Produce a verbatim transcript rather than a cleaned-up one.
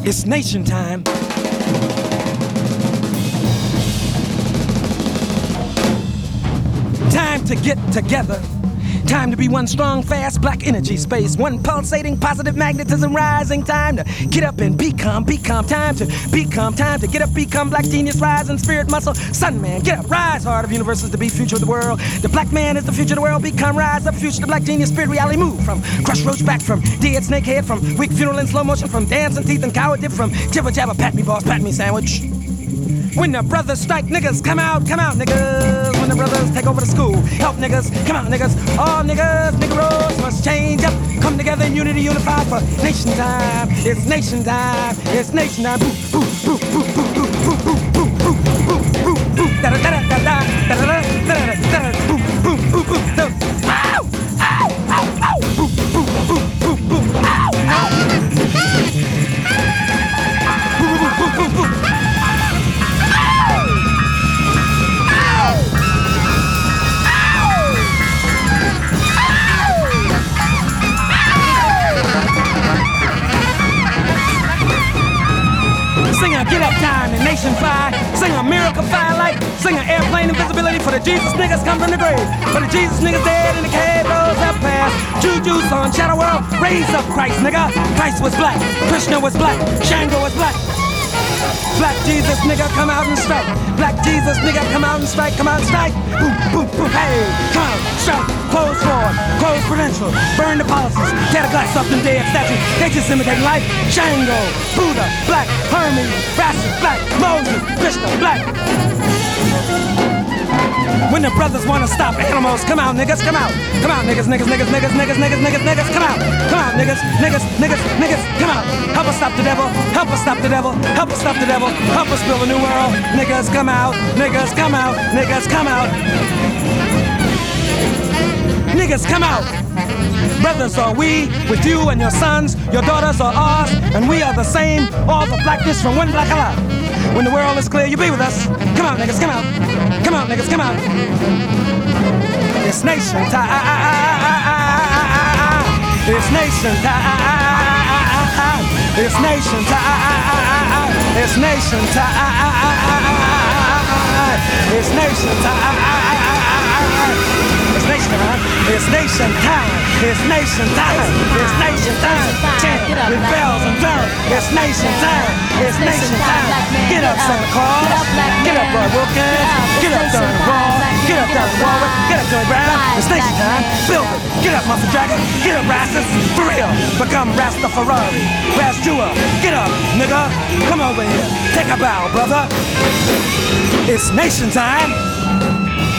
It's nation time. Time to get together. Time to be one strong, fast, black energy space. One pulsating, positive magnetism rising. Time to get up and become, become. Time to become, time to get up, become. Black genius, rise in spirit, muscle. Sun man, get up, rise. Heart of universe is the beat, future of the world. The black man is the future of the world. Become, rise up, future, the black genius, spirit, reality, move. From crush roach back, from dead snake head, from weak funeral in slow motion, from dancing teeth and coward dip, from jibber jabber, pat me boss, pat me sandwich. When the brothers strike, niggas, come out, come out, niggas. When the brothers take over the school, help niggas, come out, niggas. All niggas, niggeros must change up. Come together in unity, unified for nation time. It's nation time. It's nation time. Boo, boo, boo, boo, boo, boo, boo, boo, boo, boo, boo, boo, da da da da da da da da da da da boo, boo, boo, boo, da. Ow! Ow! Ow! Ow! Boo, boo, boo, boo, boo, ow! Ow! Boo, boo, boo, boo, boo. Sing a get up time and nation fly. Sing a miracle firelight. Sing an airplane invisibility for the Jesus niggas come from the grave. For the Jesus niggas dead in the cave, those up past. Juju's on Shadow World. Raise up Christ, nigga. Christ was black. Krishna was black. Shango was black. Black Jesus nigga come out and strike. Black Jesus nigga come out and strike. Come out and strike. Boom, boom, boom. Hey, come out, strike. Close fraud. Close credential. Burn the policies. Tear the glass up them dead statues. They just imitating life. Shango, Buddha, black. Hermes, Rassus, black. Moses, Krishna, black. When the brothers wanna stop animals, come out, niggas, come out. Come out, niggas, niggas, niggas, niggas, niggas, niggas, niggas, niggas, come out. Come out, niggas, niggas, niggas, niggas, come out. Help us stop the devil, help us stop the devil, help us stop the devil, help us build a new world. Niggas, come out, niggas, come out, niggas, come out. Niggas, come out. Brothers are we, with you and your sons, your daughters are ours, and we are the same, all the blackness from one black Allah. When the world is clear, you be with us. Come out, niggas, come out. Come out, niggas, come out. It's nation time. It's nation time. It's nation time. It's nation time. It's nation time. It's nation time. It's nation time. It's nation time. It's nation time. Chant with bells and drums. It's nation time. It's nation time. Get up, Santa Claus. Get up, Roy Wilkins. Get up, Darren Wall. Get up, Darren Warwick. Get up, Joey Brown. It's nation time. Build it. Get up, Muffin Dragon. Get up, Rassus. For real. Become Rastafari. Ras Jua. Get up, nigga. Come over here. Take a bow, brother. It's nation time.